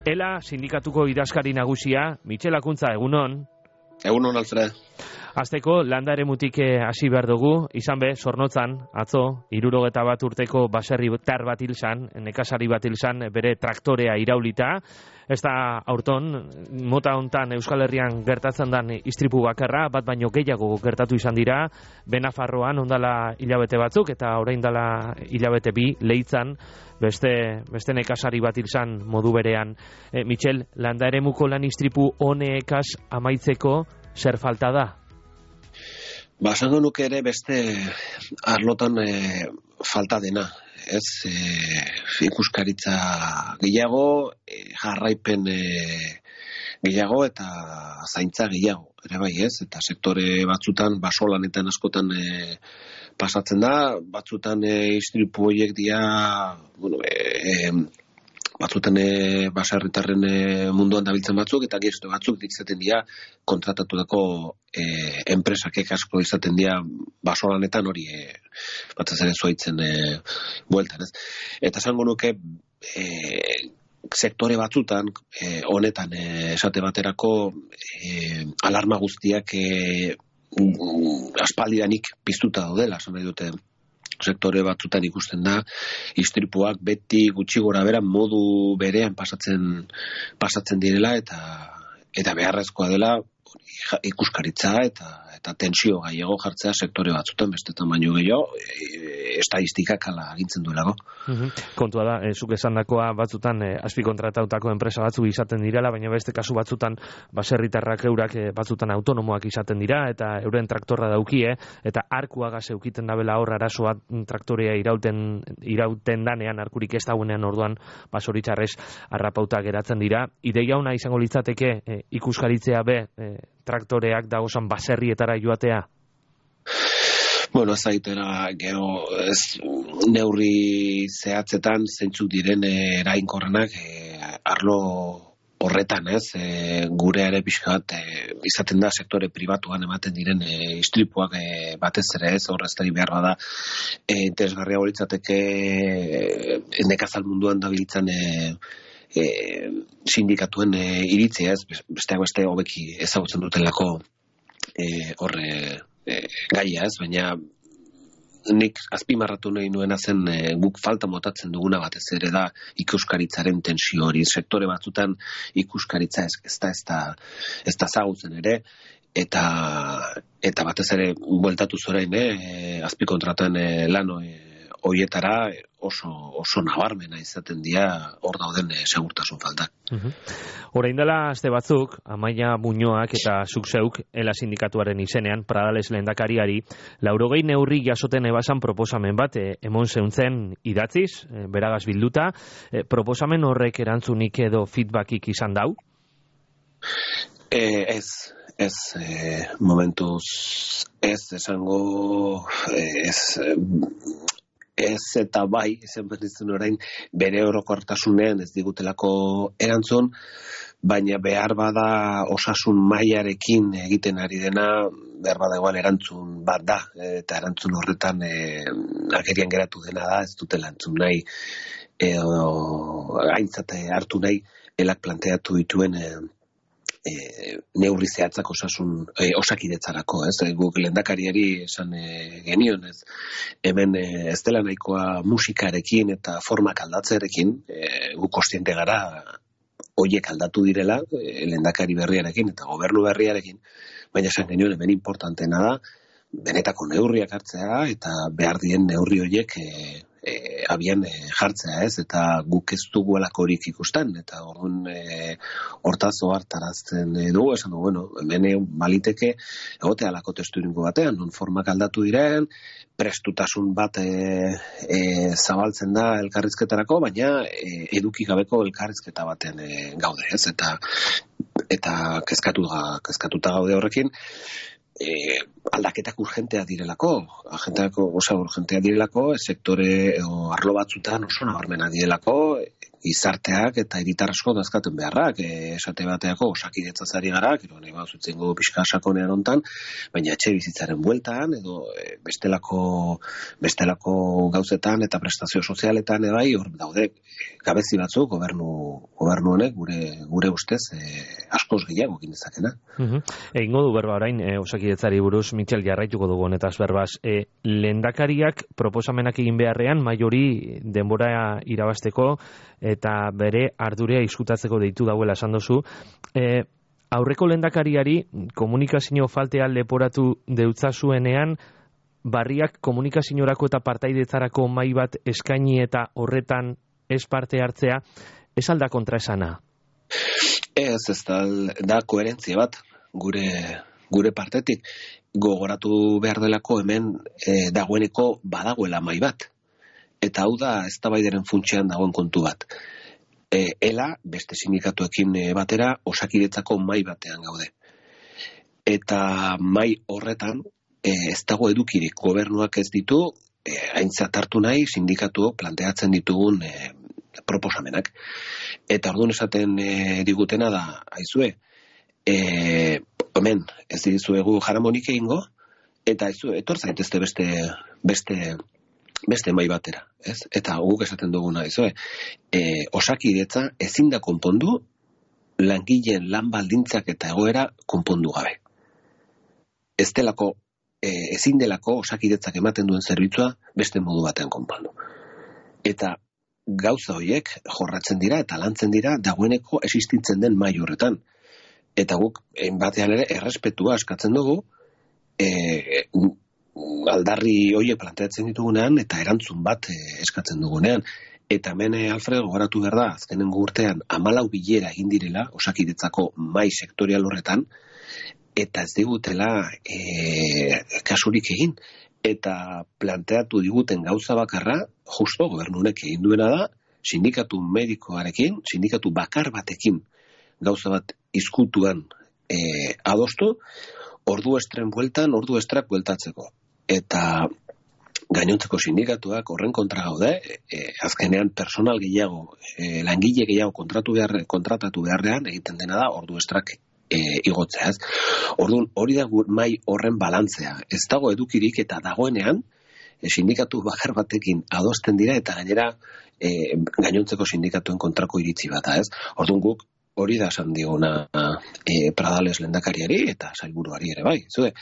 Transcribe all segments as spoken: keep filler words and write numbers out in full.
Ela sindikatuko idazkari nagusia, Mitxel Akuntza, egunon. Egunon, Alfred. Azteko, landa eremutik hasi behar dugu, izan be, Zornotzan, atzo, hirurogeta bat urteko baserri tar bat hil zan, nekazari bat hil zan, bere traktorea iraulita. Ez da aurton, mota hontan Euskal Herrian gertatzen den istripu bakarra, bat baino gehiago gertatu izan dira, Benafarroan ondala hilabete batzuk, eta orain dala hilabete bi, Leitzan, beste, beste nekazari bat hil zan modu berean. E, Mitxel, landa eremuko lan istripu honekaz amaitzeko zer falta da? Ba, esango nuke ere beste arlotan e, falta dena, ez, e, ikuskaritza gehiago, e, jarraipen e, gehiago eta zaintza gehiago, ere bai ez, eta sektore batzutan, basolanetan askotan e, pasatzen da, batzutan e, istripu horiek dira, bueno, e, e, batzutan e, baserritarren e, munduan dabiltzen batzuk, eta gizte batzuk izaten dira kontratatutako e, enpresakek asko izaten dira basolanetan hori e, batez ere zuaitzen e, bueltan, ez? Eta esango nuke e, sektore batzutan e, honetan e, esate baterako e, alarma guztiak e, aspaldidanik piztuta daudela, esan nahi dute. Sektore batzutan ikusten da istripuak beti gutxi gora bera modu berean pasatzen pasatzen direla eta eta beharrezkoa dela ikuskaritza eta eta tensio gehiago jartzea sektore batzutan bestetan baino gehiago e, estadistikak hala agintzen duelako. Uhum. Kontua da, e, zuk esandakoa batzutan e, azpikontratautako enpresa batzu izaten direla, baina beste kasu batzutan baserritarrak eurak e, batzutan autonomoak izaten dira eta euren traktorra daukie eta arkuagaz eukiten dabela hor arazoa traktorea irauten irauten danean arkurik ez dagoenean orduan basoritzarrez harrapauta geratzen dira. Ideia ona izango litzateke e, ikuskaritzea be e, traktoreak dagozan baserrietara joatea? Bueno, ez aitera, gero, ez, neurri zehatzetan zeintzuk diren eraginkorrenak e, arlo horretan, ez, e, gure ere pixka bat e, izaten da sektore pribatuan ematen diren e, istripuak e, batez ere, ez, horreztari behar bada e, interesgarria horitzateke e, nekazal munduan dabiltzan e, e, sindikatuen e, iritzia, ez, besteak beste hobeki ezagutzen dutelako e, horre e, gaia, ez, baina nik azpimarratu nahi nuena zen e, guk falta motatzen duguna batez ere da ikuskaritzaren tensio hori, sektore batzutan ikuskaritza ez, ez da ez da ez da zagutzen ere eta eta batez ere bueltatu zorain e, azpikontratan e, lan e, hoietara oso oso nabarmena izaten dira hor dauden e, segurtasun faltak. Uh-huh. Orain dela aste batzuk, Amaia Muñoak eta zuk zeuk Ela sindikatuaren izenean Pradales lehendakariari laurogei neurri jasoten ebasan proposamen bat e, emon zeuntzen idatziz, e, beragaz bilduta, e, proposamen horrek erantzunik edo feedbackik izan dau? E, ez, ez, e, momentuz ez esango ez ez eta bai, izan berditzen orain, bere orokortasunean ez digutelako erantzun, baina behar bada osasun mailarekin egiten ari dena, behar bada igual erantzun bat da, eta erantzun horretan e, agerian geratu dena da, ez dutela entzun nahi, edo aintzate hartu nahi, Elak planteatu dituen e, E, neurri zehatzak osasun e, osakidetzarako, ez? E, guk lehendakariari esan e, genion, ez? Hemen e, ez dela nahikoa musikarekin eta formak aldatzearekin, e, guk kontziente gara hoiek aldatu direla, e, lehendakari berriarekin eta gobernu berriarekin, baina esan genion hemen importanteena da benetako neurriak hartzea eta behar dien neurri horiek e, e, abian e, jartzea, ez? Eta guk ez dugu alakorik ikusten, eta orduan e, hortaz ohartarazten e, dugu, esan dugu, bueno, hemen baliteke egote alako testuringo batean, non formak aldatu diren, prestutasun bat e, e, zabaltzen da elkarrizketarako, baina e, eduki gabeko elkarrizketa baten e, gaude, ez? Eta eta kezkatu, kezkatuta gaude horrekin, e, aldaketak urgentea direlako, agenteako osa urgentea direlako, sektore o arlo batzutan oso nabarmena direlako, izarteak eta hiritar asko dazkaten beharrak, e, esate bateako osakidetzaz ari gara, gero nahi bat zutzengo pixka sakonean hontan, baina etxe bizitzaren bueltan, edo e, bestelako, bestelako gauzetan eta prestazio sozialetan ebai, hor daude gabezi batzuk gobernu, gobernu honek gure, gure ustez e, askoz gehiago ginezakena. Uh-huh. Egingo du berba orain, e, osakidetzari buruz, Michel jarraituko dugu honetaz berbaz, e, lehendakariak proposamenak egin beharrean, mai hori denbora irabasteko, eta bere ardurea izkutatzeko deitu dauela esan dozu. E, aurreko lehendakariari komunikazio faltea leporatu deutzazuenean, barriak komunikaziorako eta partaidetzarako mai bat eskaini eta horretan ez parte hartzea, ez alda kontraesana? Ez, ez da, da koherentzia bat, gure, gure partetik. Gogoratu behar delako hemen e, dagoeneko badagoela mai bat. Eta hau da eztabaidaren funtsean dagoen kontu bat. E, ela, beste sindikatuekin batera, osakidetzako mai batean gaude. Eta mai horretan, e, ez dago edukirik, gobernuak ez ditu, e, aintzat hartu nahi sindikatu planteatzen ditugun e, proposamenak. Eta orduan esaten e, digutena da, aizue, e, hemen, ez dizuegu jaramonik egingo, eta aizue, etor zaitezte beste, beste, beste mai batera, ez? Eta guk esaten duguna, izue, e, osakidetza ezin da konpondu langileen lan baldintzak eta egoera konpondu gabe. Ez delako, e, ezin delako osakidetzak ematen duen zerbitzua beste modu batean konpondu. Eta gauza horiek jorratzen dira eta lantzen dira dagoeneko existitzen den mai horretan. Eta guk, batean ere, errespetua eskatzen dugu, e, aldarri horiek planteatzen ditugunean eta erantzun bat e, eskatzen dugunean. Eta hemen e, Alfredo gogoratu behar da, azkenengo urtean hamalau bilera egin direla osakidetzako mai sektorial horretan, eta ez digutela e, kasurik egin. Eta planteatu diguten gauza bakarra, justo gobernunek egin duena da, sindikatu medikoarekin, sindikatu bakar batekin gauza bat izkutuan e, adostu, ordu estren bueltan, ordu estrak bueltatzeko. Eta gainontzeko sindikatuak horren kontra gaude, e, azkenean personal gehiago, e, langile gehiago kontratu behar, kontratatu beharrean egiten dena da ordu estrak e, igotzea. Orduan hori da mai horren balantzea. Ez dago edukirik eta dagoenean e, sindikatu bakar batekin adosten dira eta gainera e, gainontzeko sindikatuen kontrako iritzi bat, ez? Orduan guk hori da esan diguna e, Pradales lehendakariari eta sailburuari ere bai. Zue,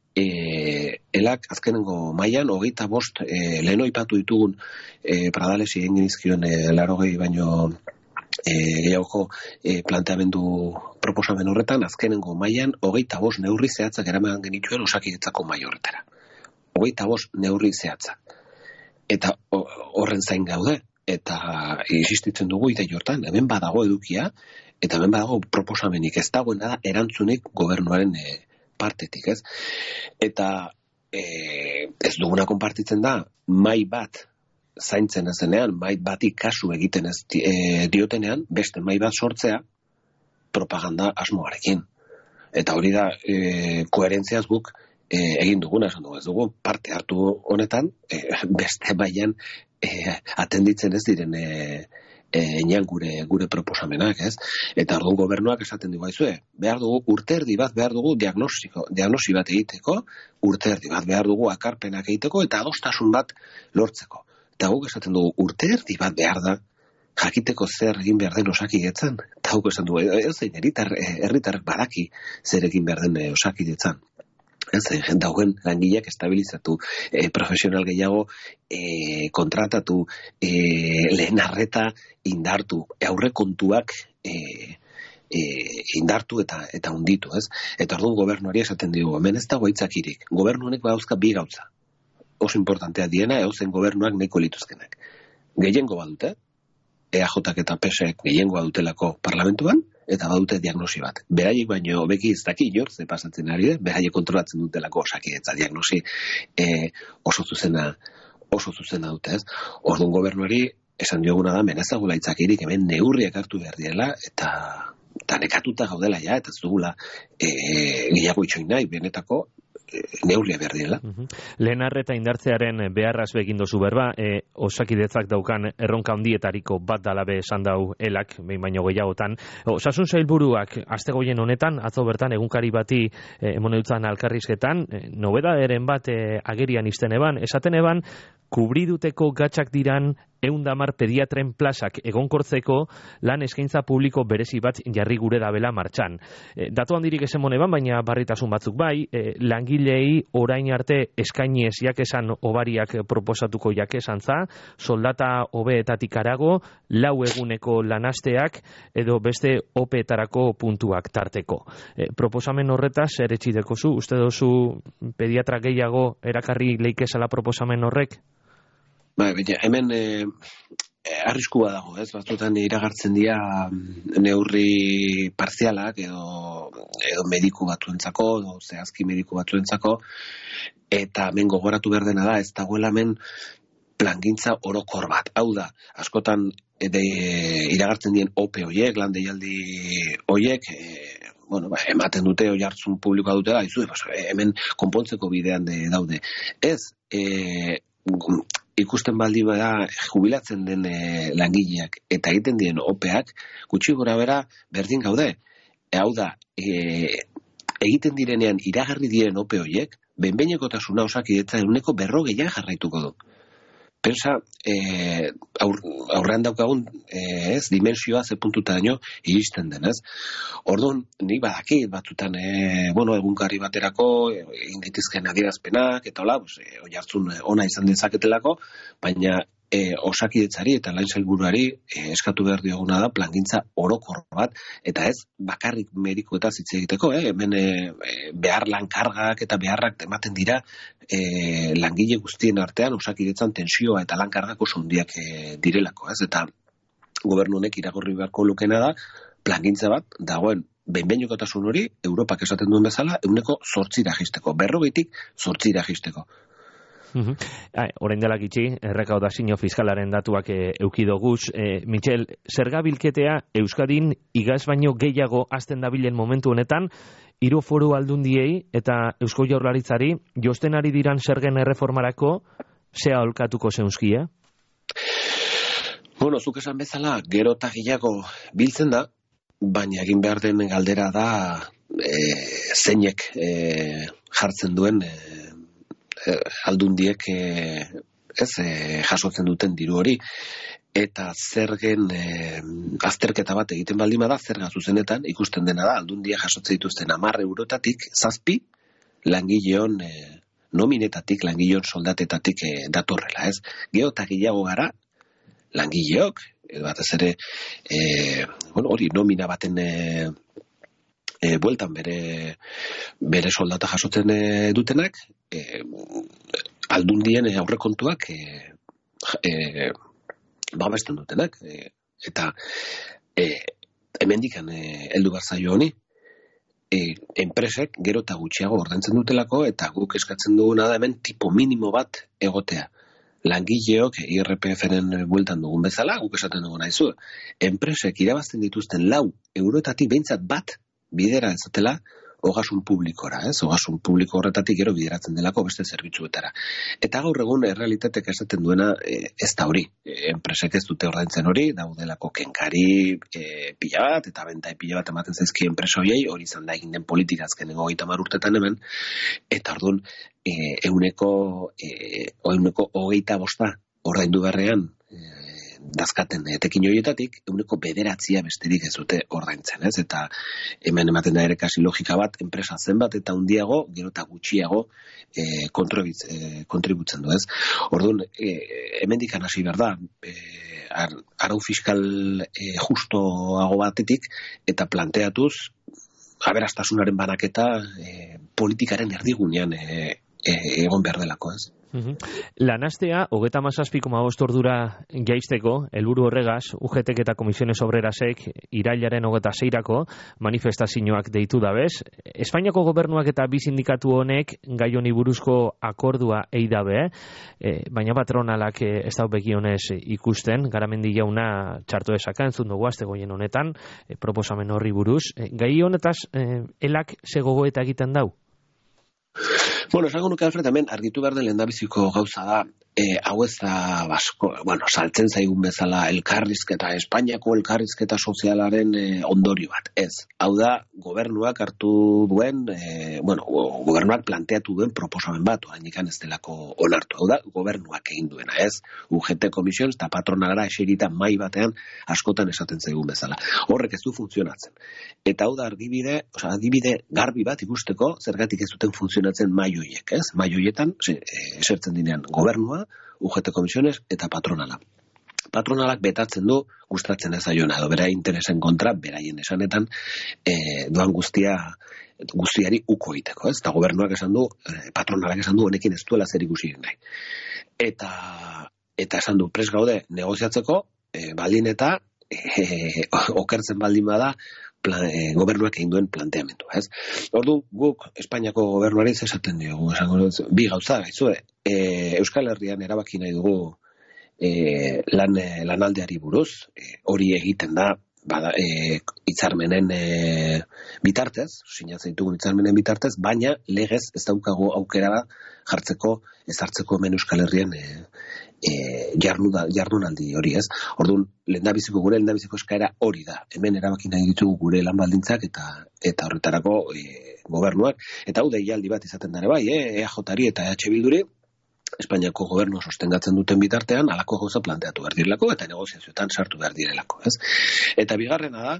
e, elak azkenengo mailan hogeita bost e, lehen oipatu ditugun e, Pradales egin genizkion e, larogei baino e, gehiago e, planteamendu proposamen horretan, azkenengo mailan hogeita bost neurri zehatzak eraman genituen osakidetzako mai horretara. Hogeita bost neurri zehatzak. Eta horren zain gaude. Eta insistitzen dugu idei hortan, hemen badago edukia, eta hemen badago proposamenik, ez dagoena da erantzunik gobernuaren e, partetik, ez? Eta e, ez duguna konpartitzen da, mai bat zaintzen ezenean, mai bati kasu egiten ez e, diotenean, beste mai bat sortzea propaganda asmoarekin. Eta hori da, e, koherentziaz guk e, egin duguna, esan dugu, ez dugu parte hartu honetan, e, beste mailan E, atenditzen ez diren e, e, enean gure, gure proposamenak, ez? Eta orduan gobernuak esaten dugu aizue, behar dugu urterdi bat, behar dugu diagnostiko, diagnosi bat egiteko, urterdi bat behar dugu akarpenak egiteko eta adostasun bat lortzeko. Eta guk esaten dugu urterdi bat behar da, jakiteko zer egin behar den osakidetzan. Eta guk esaten dugu, ez zein herritarrek badaki zer egin behar den osakidetzan. Ez, dauen langileak estabilizatu, e, profesional gehiago e, kontratatu, e, lehen arreta indartu, aurrekontuak e, e, indartu eta eta hunditu, ez? Eta orduan gobernuari esaten digu, hemen ez dago aitzakirik. Gobernu honek badauzka bi gauza. Oso importantea diena, eozen gobernuak nahiko lituzkenak. Gehiengo badute, E A J eta P S ek gehiengoa dutelako parlamentuan, eta badute diagnosi bat. Beraiek baino beki ez daki inor ze pasatzen ari da, beraiek kontrolatzen dutelako osakidetza diagnosi e, oso zuzena oso zuzena dute, ez? Orduan gobernuari esan dioguna da men ez dagoela aitzakirik, hemen neurriak hartu behar direla eta eta nekatuta gaudela ja eta ez dugula e, gehiago itxoin nahi benetako neurria behar direla. Uh-huh. Lehen arreta indartzearen beharraz begin dozu berba, e, osakidetzak daukan erronka handietariko bat dalabe esan dau elak, behin baino gehiagotan. Osasun sailburuak astegoien honetan, atzo bertan egunkari bati e, emone dutzan alkarrizketan, e, nobedaderen bat e, agerian izten eban, esaten eban, kubriduteko gatxak diran eundamar pediatren plazak egonkortzeko lan eskaintza publiko berezi bat jarri gure dabela martxan. E, datu handirik esan eban, baina barritasun batzuk bai, e, langilei orain arte eskaini ez jakesan obariak proposatuko jakesan za, soldata hobeetatik arago, lau eguneko lanasteak edo beste opeetarako puntuak tarteko. E, proposamen horretaz ere txideko zu, uste dozu pediatra gehiago erakarri leikezala proposamen horrek? Ba, hemen eh, arriskua dago, ez? Batzutan iragartzen dira neurri partzialak edo, edo mediku batzuentzako, edo zehazki mediku batzuentzako, eta hemen gogoratu behar dena da, ez dagoela hemen plangintza orokor bat. Hau da, askotan de, iragartzen dien O P hoiek, lan deialdi hoiek, e, bueno, ba, ematen dute oihartzun publikoa dutela, izu, hemen konpontzeko bidean de, daude. Ez, e, ikusten baldi bada jubilatzen den e, langileak eta egiten dien opeak, gutxi gora bera berdin gaude. E, hau da, e, egiten direnean iragarri diren ope hoiek, behin-behinekotasuna osakidetza ehuneko berrogeian jarraituko du. Pensa, e, aur, aurrean daukagun e, ez, dimensioa ze puntutaraino iristen den, ez? Orduan, nik badakit batzutan, e, bueno, egunkari baterako egin ditizken adierazpenak, eta hola, pues, e, oihartzun ona izan dezaketelako, baina e, osakidetzari eta lan sailburuari e, eskatu behar dioguna da plangintza orokor bat, eta ez bakarrik medikuetaz hitz egiteko, eh? Hemen e, behar lan kargak eta beharrak ematen dira e, langile guztien artean osakidetzan tensioa eta lan kargak oso handiak e, direlako, ez? Eta gobernu honek iragorri beharko lukena da plangintza bat dagoen behin-behinekotasun hori Europak esaten duen bezala ehuneko zortzira jisteko, berrogeitik zortzira jisteko. Uh-huh. Orain dela gitxi, errekaudazio fiskalaren datuak e, eukidoguz. E, Michel, zerga bilketea Euskadin igaz baino gehiago azten dabilen momentu honetan, hiru foru aldundiei eta Eusko Jaurlaritzari josten ari diran zergen erreformarako zea olkatuko zeuzkia? Bueno, zuk esan bezala, gero eta gehiago biltzen da, baina egin behar den galdera da e, zeinek e, jartzen duen e, aldundiek e, ez e, jasotzen duten diru hori, eta zergen e, azterketa bat egiten baldin bada, zerga zuzenetan ikusten dena da aldundiek jasotzen dituzten hamar eurotatik zazpi langileon e, nominetatik, langileon soldatetatik e, datorrela, ez? Gero eta gehiago gara langileok, edo batez ere e, bueno, hori nomina baten e, E, bueltan bere bere soldata jasotzen e, dutenak e, aldundien aurrekontuak e, e, babesten dutenak e, eta e, hemendikan e, heldu bazaio honi e, enpresek gero eta gutxiago ordaintzen dutelako eta guk eskatzen duguna da hemen tipo minimo bat egotea. Langileok I R P F-ren bueltan dugun bezala, guk esaten duguna izu. Enpresek irabazten dituzten lau eurotatik behintzat bat bidera ezatela ogasun publikora, ez? Ogasun publiko horretatik gero bideratzen delako beste zerbitzuetara. Eta gaur egun errealitatek esaten duena e, ez da hori. E, enpresek ez dute ordaintzen hori, daudelako kenkari e, pila bat, eta bentai pila bat ematen zaizki enpresa horiei, hori izan da egin den politika azkenengo hogeita hamar urtetan hemen, eta orduan e, euneko, e, euneko hogeita bosta ordaindu beharrean e, dazkaten etekin horietatik, euneko bederatzia besterik ez dute ordaintzen, ez? Eta hemen ematen da ere kasi logika bat, enpresa zenbat eta handiago, gero eta gutxiago e, kontributzen du, ez? Orduan, e, hemendik hasi behar da, e, ar, arau fiskal e, justoago batetik, eta planteatuz, aberastasunaren banaketa e, politikaren erdigunean e, e, egon behar delako, ez? Uh-huh. Lanastea, hogeta mazazpi koma bost ordura jaisteko, helburu horregaz, U G T eta Komisiones Obrerasek irailaren hogeta zeirako manifestazioak deitu dabez. Espainiako gobernuak eta bi sindikatu honek gai honi buruzko akordua eidabe, e, baina patronalak e, ez dau begionez ikusten, Garamendi jauna txarto esaka, entzun dugu aztegoien honetan, e, proposamen horri buruz. E, gai honetaz, e, elak ze gogoeta egiten dau? Bueno, esango nuke Alfred, hemen argitu behar den lehendabiziko gauza da, e, hau ez da basko, bueno, saltzen zaigun bezala elkarrizketa, Espainiako elkarrizketa sozialaren e, ondorio bat, ez. Hau da, gobernuak hartu duen, e, bueno, gobernuak planteatu duen proposamen bat, oraindik ez delako onartu. Hau da, gobernuak egin duena, ez. U G T Komision eta patronalera eserita mai batean askotan esaten zaigun bezala. Horrek ez du funtzionatzen. Eta hau da argibide, osea, adibide garbi bat ikusteko zergatik ez duten funtzionatzen mai horiek, ez? Mai horietan esertzen dinean gobernua, U G T Komisiones eta patronala. Patronalak betatzen du gustatzen ez zaiona edo bera interesen kontra, beraien esanetan e, doan guztia guztiari uko egiteko, ez? Eta gobernuak esan du, e, patronalak esan du honekin ez duela zer ikusirik nahi. Eta eta esan du pres gaude negoziatzeko, e, baldin eta e, okertzen baldin bada Plan, e, gobernuak egin duen planteamendu, ez? Ordu guk Espainiako gobernuari esaten diogu, esango bi gauza gaizue, e, Euskal Herrian erabaki nahi dugu e, lan lanaldeari buruz, e, hori egiten da bada, e, hitzarmenen e, bitartez, sinatzen ditugun hitzarmenen bitartez, baina legez ez daukagu aukera jartzeko, ezartzeko hemen Euskal Herrian e, E, jardunaldi hori, ez? Orduan, lehendabiziko gure lehendabiziko eskaera hori da. Hemen erabaki nahi ditugu gure lan baldintzak eta eta horretarako e, gobernuak. Eta hau deialdi bat izaten dare bai, eh? E A Jari eta E H Bilduri, Espainiako gobernu sostengatzen duten bitartean, halako gauza planteatu behar direlako eta negoziazioetan sartu behar direlako, ez? Eta bigarrena da,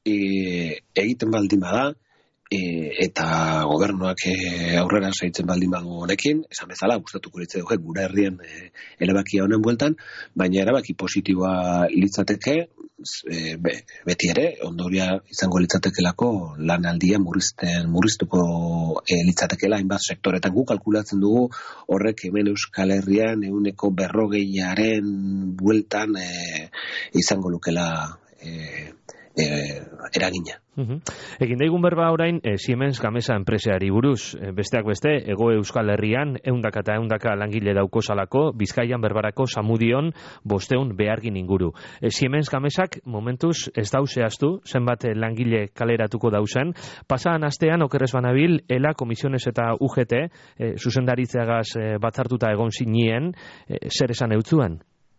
e, egiten baldin bada, E, eta gobernuak e, aurrera saitzen baldin badu honekin, esan bezala, gustatuko litzai dugu gure herrien e, erabakia honen bueltan, baina erabaki positiboa litzateke, e, be, beti ere, ondoria izango litzatekelako lanaldia murrizten, murriztuko e, litzatekela hainbat sektoretan. Guk kalkulatzen dugu horrek hemen Euskal Herrian ehuneko berrogeiaren bueltan e, izango lukela e, e, eragina. Uhum. Egin daigun berba orain e, Siemens Gamesa enpreseari buruz, e, besteak beste, Ego Euskal Herrian ehundaka eta ehundaka langile dauko salako, Bizkaian Berbarako Samudion bosteun behargin inguru. E, Siemens Gamesak momentuz ez dau zehaztu, zenbat langile kaleratuko dauzen, pasaan astean okerrez banabil, ELA, Komisiones eta U G T, e, zuzendaritzeagaz e, batzartuta egon zinien, e, zer esan eutzuan?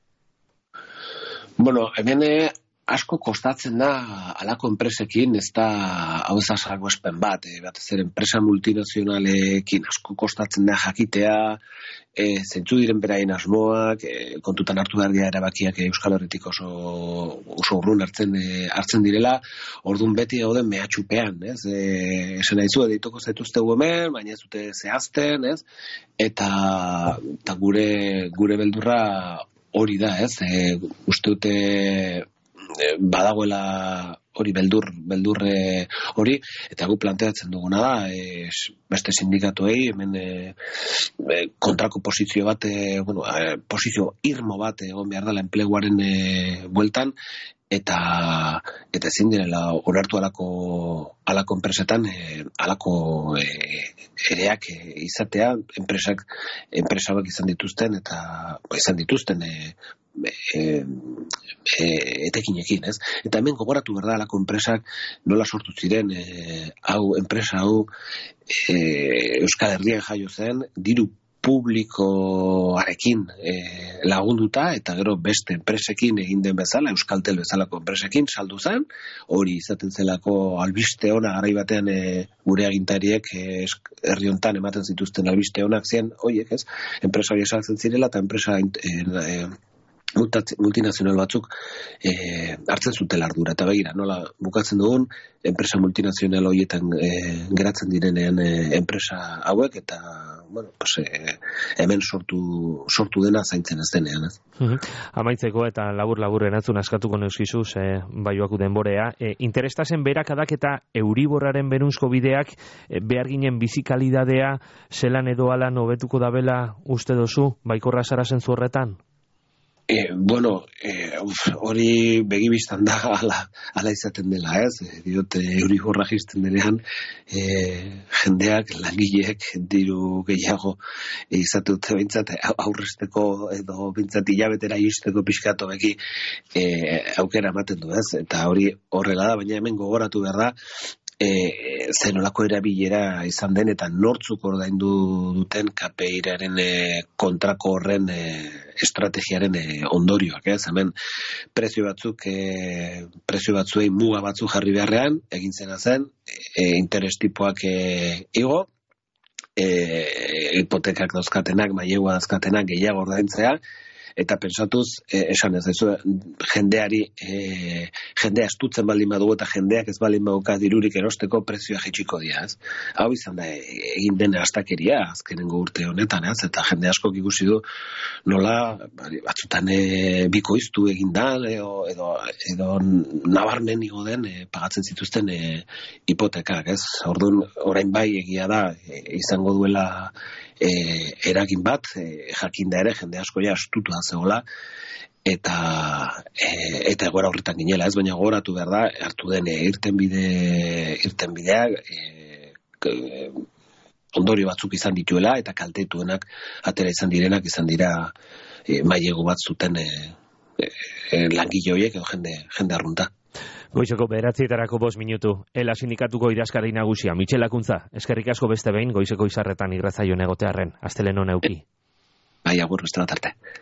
Bueno, hemen asko kostatzen da alako enpresekin, ez da hau ezazako espen bat, e, batez ere enpresa multinazionalekin asko kostatzen da jakitea, e, zentzu diren beraien asmoak, e, kontutan hartu behar dira erabakiak Euskal Herritik oso, oso urrun hartzen, e, hartzen direla, orduan beti gauden mehatxupean, ez? E, esan nahi zu, edituko zaituzte hemen, baina ez dute zehazten, ez? Eta, eta gure, gure beldurra hori da, ez? E, uste dute badagoela hori beldur, beldurre hori, eta gu planteatzen duguna da, e, beste sindikatuei, hemen e, e, kontrako posizio bat, e, bueno, e, posizio irmo bat egon behar dela enpleguaren e, bueltan, eta eta ezin direla onartu alako alako enpresetan e, alako e, ereak e, izatea, enpresak enpresak izan dituzten eta izan dituzten e, E, e, etekinekin, ez? Eta hemen gogoratu berda alako enpresak nola sortu ziren, e, hau enpresa hau e, Euskal Herrian jaio zen, diru publikoarekin e, lagunduta eta gero beste enpresekin egin den bezala, Euskaltel bezalako enpresekin saldu zen, hori izaten zelako albiste ona garai batean e, gure agintariek e, herri hontan ematen zituzten albiste onak ziren, hoiek, ez? Enpresa hori saltzen zirela eta enpresa e, e, multinazional batzuk e, hartzen zutela ardura, eta begira, nola bukatzen dugun, enpresa multinazional horietan e, geratzen direnean e, enpresa hauek, eta bueno, pues, e, hemen sortu, sortu dena zaintzen ez denean. Ez? Uh-huh. Amaitzeko eta labur-labur erantzun askatuko neuskizuz, e, baioaku denborea, e, interestazen berakadak eta Euriborraren berunzko bideak e, behar ginen bizikalidadea zelan edo alan hobetuko dabela uste dozu, baikorra zara zentzu horretan? E, bueno, e, hori begibistan da ala, ala izaten dela, ez? E, diote Euriborra jisten denean, e, jendeak, langileek diru gehiago e, izate dute bintzat, aurrezteko edo bintzat hilabetera iristeko pixkatu beki e, aukera ematen du, ez? Eta hori horrela da, baina hemen gogoratu behar da, e, zenolako erabilera izan den eta nortzuk ordaindu duten K P I-aren e, kontrako horren e, estrategiaren e, ondorioak, ez? Hemen prezio batzuk e, prezio batzuei muga batzuk jarri beharrean egin zena zen, e, interes tipoak e, igo, e, hipotekak dauzkatenak, mailegua dauzkatenak gehiago ordaintzea, eta pentsatuz, eh, esan ez, ez jendeari, eh, jendea estutzen baldin badugu eta jendeak ez baldin baduka dirurik erosteko prezioa jaitsiko dira, ez? Hau izan da, egin den astakeria azkenengo urte honetan, ez? Eta jende askok ikusi du nola, batzutan e, bikoiztu egin da, edo, edo, edo nabarmen igo den e, pagatzen zituzten e, hipotekak, ez? Orduan, orain bai egia da, e, izango duela E, eragin bat, e, jakinda ere jende asko ja astutu da zegoela eta e, eta egoera horretan ginela, ez, baina gogoratu behar da hartu den e, irtenbide irtenbideak e, e, ondorio batzuk izan dituela eta kaltetuenak atera izan direnak izan dira e, mailegu bat zuten e, e, langile horiek edo jende jende arrunta. Goizeko bederatzietarako bost minutu. Ela sindikatuko idazkari nagusia, Mitxel Lakuntza. Eskerrik asko beste behin, goizeko izarretan irratzaioan egotearren. Astelehen hona euki. Bai, agur, beste bat arte.